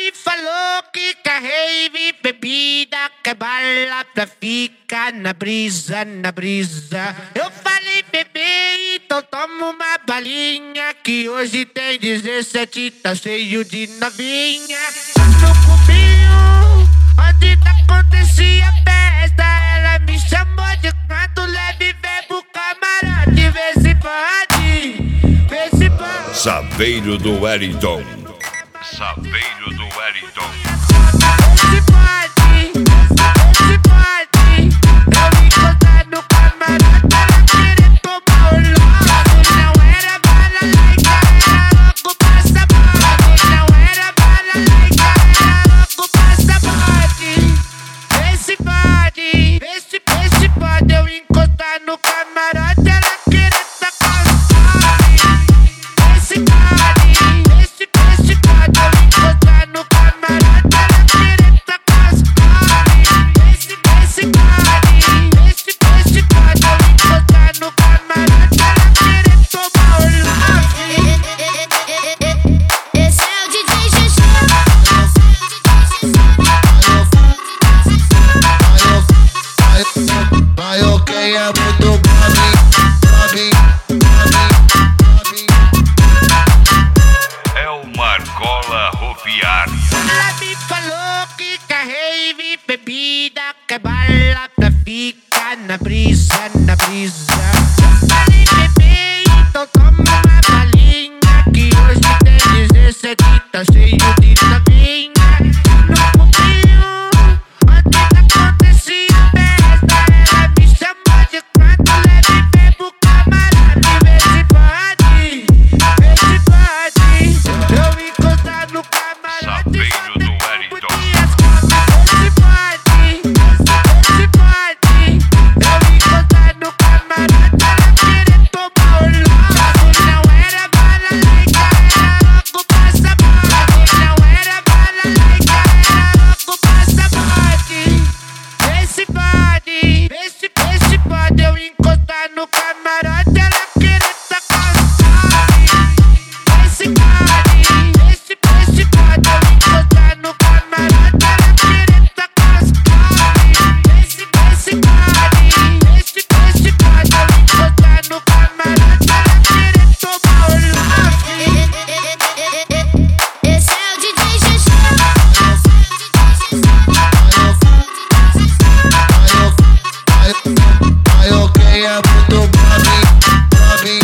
me falou que quer rave, bebida, quer bala pra ficar na brisa, na brisa. Eu falei, bebê, então toma uma balinha, que hoje tem 17, tá cheio de novinha. No cubinho, onde acontecia festa, ela me chamou de canto leve, verbo camarote, vê se pode, vê se pode. Saveiro do Wellington. Saveiro do Wellington. Se pode, se pode. Eu me encontrar no camarote, ela querer tomar o logo. Não era bala laica, era logo passaporte. Não era bala laica, era logo passaporte. Vê se pode, vê se pode. Eu encostar no camarote, ela querer tacar o som. Vê se pode, vê se pode. Eu encostar no camarote, ela querer tacar o som. Vê se pode, vê se pode. Eu encostar no camarote, ela querer tomar o logo. Esse é o DJ GG. Vai ok, é muito Bobby. É o Marcola Ropiária. Ela me falou que quer rave, bebida, quer bala pra ficar na brisa, na brisa. Eu falei, bebê, então toma uma balinha, que hoje tem 17, tá cheio de novinha. No cubinho, onde acontecia festa, ela me chamou de canto leve, verbo camarote, vê se pode, vê se pode. Eu encostar no camarote, Saveiro do Wellington. se pode, se pode. Eu encostar no camarote, ela querer tomar o logo. Não era bala laica, era logo passaporte. Não era bala laica, era logo passaporte. Vê se pode, vê se pode. Eu encostar no camarote, ela querer tacar o som. Vê se pode, vê se pode. Eu encostar no camarote, ela querer tacar o som. Vê se pode, vê se pode. Eu encostar no camarote, ela querer tomar o logo. Esse é o DJ GG. Vai ok, é muito Bobby.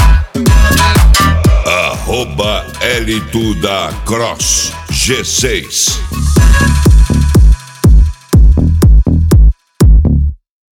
@L2da Cross G6.